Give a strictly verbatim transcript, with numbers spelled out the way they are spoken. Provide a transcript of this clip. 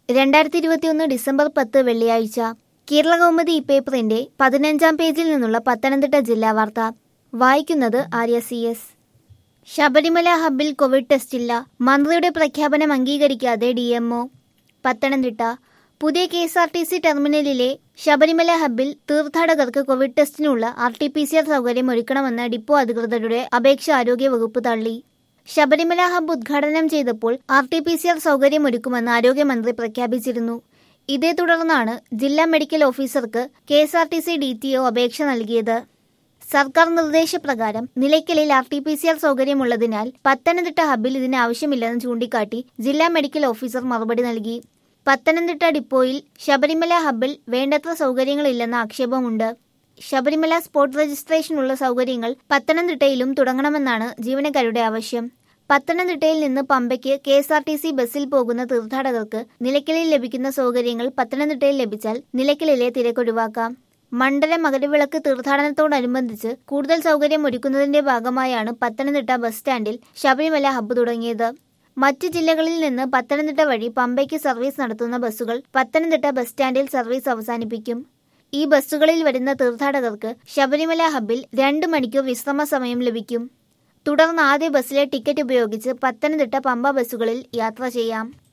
രണ്ടായിരത്തി ഇരുപത്തിയൊന്ന് ഡിസംബർ പത്ത് വെള്ളിയാഴ്ച കേരളകൗമുദി ഈ പേപ്പറിന്റെ പതിനഞ്ചാം പേജിൽ നിന്നുള്ള പത്തനംതിട്ട ജില്ലാ വാർത്ത. വായിക്കുന്നത് ആര്യ സി എസ്. ശബരിമല ഹബ്ബിൽ കോവിഡ് ടെസ്റ്റില്ല. മന്ത്രിയുടെ പ്രഖ്യാപനം അംഗീകരിക്കാതെ ഡി എം ഒ. പത്തനംതിട്ട പുതിയ K S R T C ടെർമിനലിലെ ശബരിമല ഹബ്ബിൽ തീർത്ഥാടകർക്ക് കോവിഡ് ടെസ്റ്റിനുള്ള R T P C R സൗകര്യം ഒരുക്കണമെന്ന ഡിപ്പോ അധികൃതരുടെ അപേക്ഷ ആരോഗ്യവകുപ്പ് തള്ളി. ശബരിമല ഹബ്ബ് ഉദ്ഘാടനം ചെയ്തപ്പോൾ R T P C R സൗകര്യമൊരുക്കുമെന്ന് ആരോഗ്യമന്ത്രി പ്രഖ്യാപിച്ചിരുന്നു. ഇതേ തുടർന്നാണ് ജില്ലാ മെഡിക്കൽ ഓഫീസർക്ക് K S R T C D T O അപേക്ഷ നൽകിയത്. സർക്കാർ നിർദ്ദേശപ്രകാരം നിലയ്ക്കലിൽ R T P C R സൗകര്യമുള്ളതിനാൽ പത്തനംതിട്ട ഹബ്ബിൽ ഇതിന് ആവശ്യമില്ലെന്ന് ചൂണ്ടിക്കാട്ടി ജില്ലാ മെഡിക്കൽ ഓഫീസർ മറുപടി നൽകി. പത്തനംതിട്ട ഡിപ്പോയിൽ ശബരിമല ഹബ്ബിൽ വേണ്ടത്ര സൗകര്യങ്ങളില്ലെന്ന ആക്ഷേപമുണ്ട്. ശബരിമല സ്പോട്ട് രജിസ്ട്രേഷനുള്ള സൗകര്യങ്ങൾ പത്തനംതിട്ടയിലും തുടങ്ങണമെന്നാണ് ജീവനക്കാരുടെ ആവശ്യം. പത്തനംതിട്ടയിൽ നിന്ന് പമ്പയ്ക്ക് K S R T C ബസ്സിൽ പോകുന്ന തീർത്ഥാടകർക്ക് നിലയ്ക്കലിൽ ലഭിക്കുന്ന സൗകര്യങ്ങൾ പത്തനംതിട്ടയിൽ ലഭിച്ചാൽ നിലയ്ക്കലിലെ തിരക്കൊഴിവാക്കാം. മണ്ഡല മകരവിളക്ക് തീർത്ഥാടനത്തോടനുബന്ധിച്ച് കൂടുതൽ സൗകര്യം ഒരുക്കുന്നതിന്റെ ഭാഗമായാണ് പത്തനംതിട്ട ബസ് സ്റ്റാൻഡിൽ ശബരിമല ഹബ്ബ് തുടങ്ങിയത്. മറ്റ് ജില്ലകളിൽ നിന്ന് പത്തനംതിട്ട വഴി പമ്പയ്ക്ക് സർവീസ് നടത്തുന്ന ബസ്സുകൾ പത്തനംതിട്ട ബസ് സ്റ്റാൻഡിൽ സർവീസ് അവസാനിപ്പിക്കും. ഈ ബസ്സുകളിൽ വരുന്ന തീർത്ഥാടകർക്ക് ശബരിമല ഹബ്ബിൽ രണ്ട് മണിക്കൂർ വിശ്രമ സമയം ലഭിക്കും. തുടർന്ന് ആദ്യ ബസ്സിലെ ടിക്കറ്റ് ഉപയോഗിച്ച് പത്തനംതിട്ട പമ്പ ബസ്സുകളിൽ യാത്ര ചെയ്യാം.